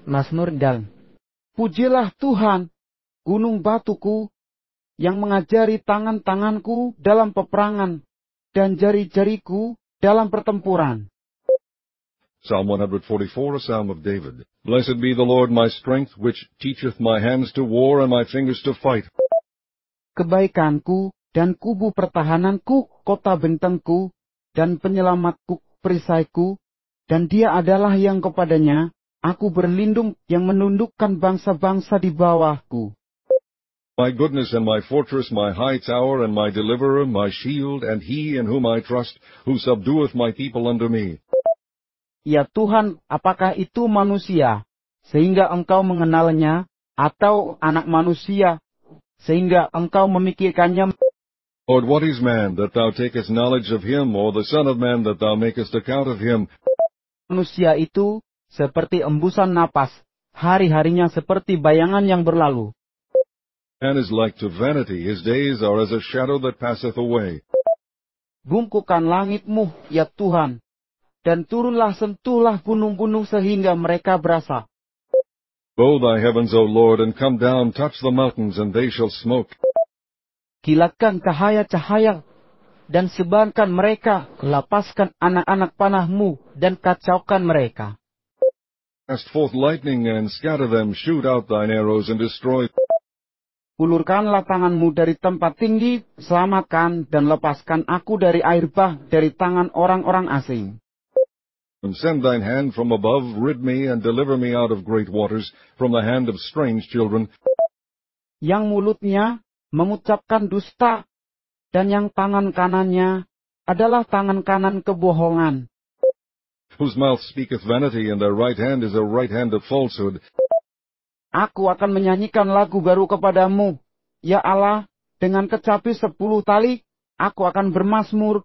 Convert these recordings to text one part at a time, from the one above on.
Mazmur Dal. Pujilah Tuhan, gunung batuku, yang mengajari tangan-tanganku dalam peperangan, dan jari-jariku dalam pertempuran. Psalm 144, a psalm of David. Blessed be the Lord my strength, which teacheth my hands to war and my fingers to fight. Kebaikanku dan kubu pertahananku, kota bentengku, dan penyelamatku, perisaiku, dan dia adalah yang kepadanya aku berlindung, yang menundukkan bangsa-bangsa di bawahku. My goodness and my fortress, my high tower and my deliverer, my shield, and he in whom I trust, who subdueth my people unto me. Ya Tuhan, apakah itu manusia, sehingga engkau mengenalnya, atau anak manusia, sehingga engkau memikirkannya? Lord, what is man, that thou takest knowledge of him, or the son of man, that thou makest account of him? Manusia itu seperti embusan napas, hari-harinya seperti bayangan yang berlalu. Man is like to vanity, his days are as a shadow that passeth away. Bungkukan langitmu, ya Tuhan, dan turunlah sentuhlah gunung-gunung sehingga mereka berasa. Bow thy heavens, O Lord, and come down, touch the mountains, and they shall smoke. Kilatkan cahaya-cahaya, dan sebarkan mereka, lepaskan anak-anak panahmu, dan kacaukan mereka. Cast forth lightning, and scatter them, shoot out thine arrows, and destroy. Ulurkanlah tanganmu dari tempat tinggi, selamatkan dan lepaskan aku dari air bah, dari tangan orang-orang asing. And send thine hand from above, rid me, and deliver me out of great waters, from the hand of strange children. Yang mulutnya mengucapkan dusta, dan yang tangan kanannya adalah tangan kanan kebohongan. Whose mouth speaketh vanity, and their right hand is a right hand of falsehood. Aku akan menyanyikan lagu baru kepadamu, ya Allah, dengan kecapi 10 tali, aku akan bermazmur.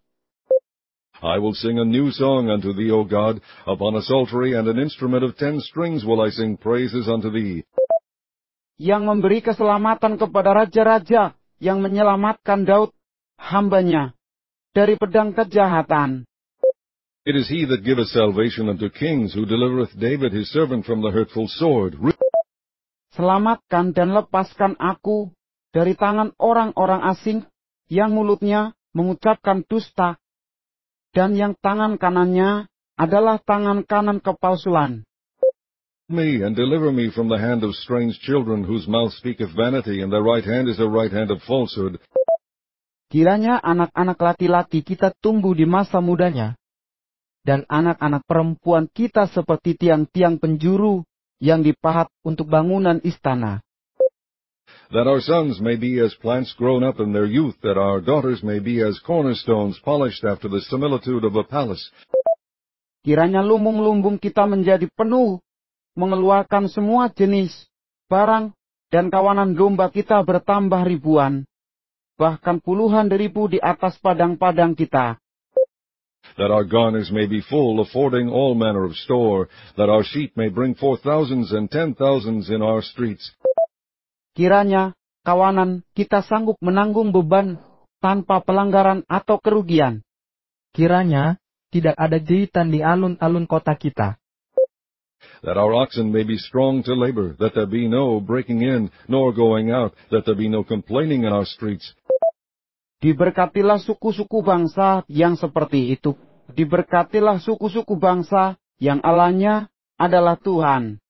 I will sing a new song unto thee, O God. Upon a psaltery and an instrument of 10 strings will I sing praises unto thee. Yang memberi keselamatan kepada raja-raja, yang menyelamatkan Daud, hambanya, dari pedang kejahatan. It is he that giveth salvation unto kings, who delivereth David his servant from the hurtful sword. Selamatkan dan lepaskan aku dari tangan orang-orang asing, yang mulutnya mengucapkan dusta, dan yang tangan kanannya adalah tangan kanan kepalsuan. Me, and deliver me from the hand of strange children, whose mouth speaketh vanity, and their right hand is a right hand of falsehood. Kiranya anak-anak laki-laki kita tumbuh di masa mudanya, dan anak-anak perempuan kita seperti tiang-tiang penjuru yang dipahat untuk bangunan istana. That our sons may be as plants grown up in their youth, that our daughters may be as cornerstones polished after the similitude of a palace. Kiranya lumbung-lumbung kita menjadi penuh, mengeluarkan semua jenis barang, dan kawanan domba kita bertambah ribuan, bahkan puluhan ribu di atas padang-padang kita. That our garners may be full, affording all manner of store, that our sheep may bring forth thousands and 10,000s in our streets. Kiranya kawanan kita sanggup menanggung beban tanpa pelanggaran atau kerugian. Kiranya tidak ada jeritan di alun-alun kota kita. That our oxen may be strong to labor, that there be no breaking in, nor going out, that there be no complaining in our streets. Diberkatilah suku-suku bangsa yang seperti itu. Diberkatilah suku-suku bangsa yang Allahnya adalah Tuhan.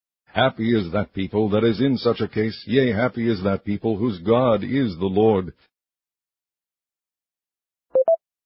Happy is that people that is in such a case, yea, happy is that people whose God is the Lord.